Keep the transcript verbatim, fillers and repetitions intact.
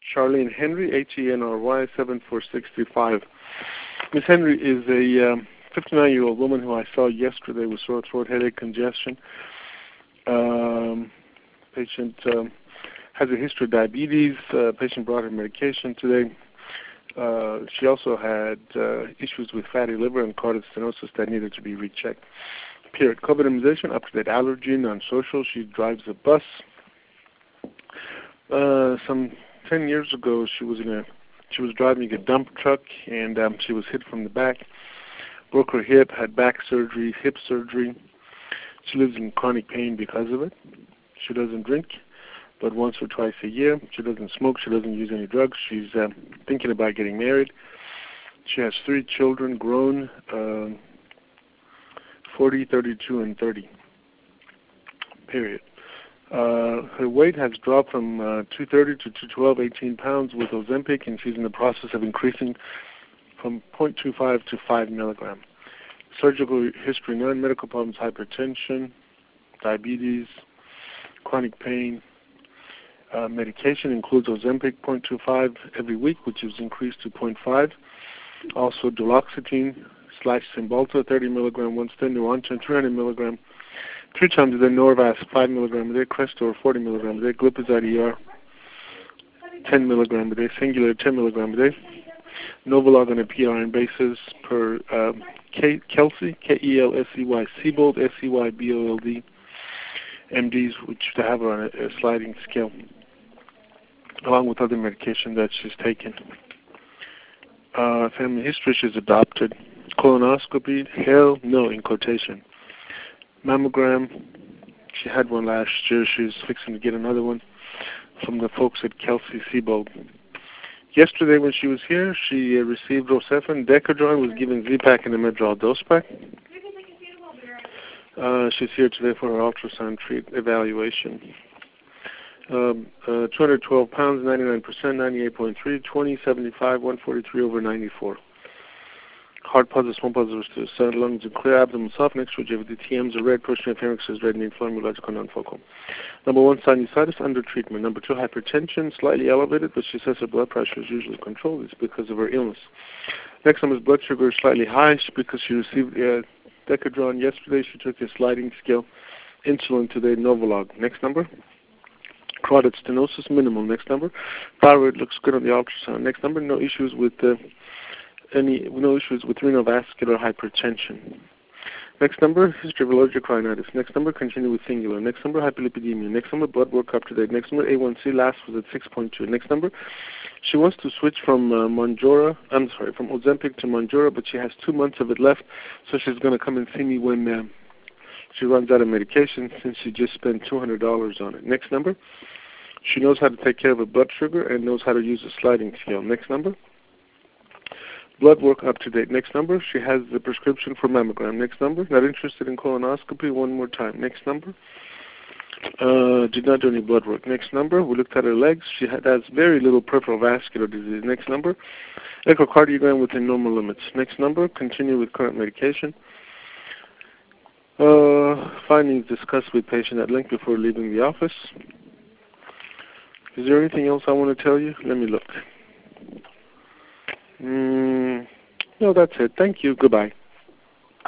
Charlene Henry, H E N R Y, seven four six three five. Miss Henry is a um, fifty-nine-year-old woman who I saw yesterday with sore throat, headache, congestion. Um, patient um, has a history of diabetes. Uh, patient brought her medication today. Uh, she also had uh, issues with fatty liver and cardiac stenosis that needed to be rechecked. Period. COVID immunization, up-to-date allergy, non-social. She drives a bus. Uh, some ten years ago, she was in a she was driving a dump truck, and um, she was hit from the back. Broke her hip, had back surgery, hip surgery. She lives in chronic pain because of it. She doesn't drink, but once or twice a year. She doesn't smoke. She doesn't use any drugs. She's uh, thinking about getting married. She has three children, grown, uh, forty, thirty-two, and thirty. Period. Uh, her weight has dropped from uh, two thirty to two twelve, eighteen pounds with Ozempic, and she's in the process of increasing from zero point two five to five milligrams. Surgical history, none. Medical problems, hypertension, diabetes, chronic pain. Uh, medication includes Ozempic zero point two five every week, which is increased to zero point five. Also duloxetine slash Cymbalta, thirty milligrams once a day, Neurontin, three hundred milligrams. Three times a day, Norvasc, five milligrams a day, Crestor, forty milligrams a day, Glipizide E R, ten milligrams a day, Singular, ten milligrams a day. Novolog on a P R N basis per um, K- Kelsey, K E L S E Y, Seybold, S E Y B O L D, M Ds, which to have her on a, a sliding scale, along with other medication that she's taken. Uh, family history, she's adopted. Colonoscopy, hell no, in quotation. Mammogram, she had one last year. She's fixing to get another one from the folks at Kelsey Seybold. Yesterday when she was here, she uh, received Rocephin, Decadron, was given Z-Pak and a Medrol dose pack. Uh, she's here today for her ultrasound treat evaluation. Um, uh, two hundred twelve pounds, ninety-nine percent, ninety-eight point three, twenty, seventy-five, one forty-three over ninety-four. Heart positive, small positives to the sun, lungs are clear, abdomen soft, next to J V D T Ms are red, pushing pharynx is red, and inflammatory logical non-focal. Number one, sinusitis under treatment. Number two, hypertension, slightly elevated, but she says her blood pressure is usually controlled. It's because of her illness. Next number is blood sugar slightly high because she received uh, Decadron yesterday. She took a sliding scale. Insulin today, Novolog. Next number. Carotid stenosis, minimal. Next number. Thyroid looks good on the ultrasound. Next number, no issues with uh, any, no issues with renal vascular hypertension. Next number, history of allergic rhinitis. Next number, continue with singular. Next number, hyperlipidemia. Next number, blood work up to date. Next number, A one C last was at six point two. Next number, she wants to switch from uh, Mounjaro, I'm sorry, from Ozempic to Mounjaro, but she has two months of it left, so she's going to come and see me when uh, she runs out of medication since she just spent two hundred dollars on it. Next number, she knows how to take care of her blood sugar and knows how to use a sliding scale. Next number, blood work up to date. Next number, she has the prescription for mammogram. Next number, not interested in colonoscopy. One more time. Next number, uh, did not do any blood work. Next number, we looked at her legs. She had, has very little peripheral vascular disease. Next number, echocardiogram within normal limits. Next number, continue with current medication. Uh, findings discussed with patient at length before leaving the office. Is there anything else I want to tell you? Let me look. Mm, no, that's it. Thank you. Goodbye.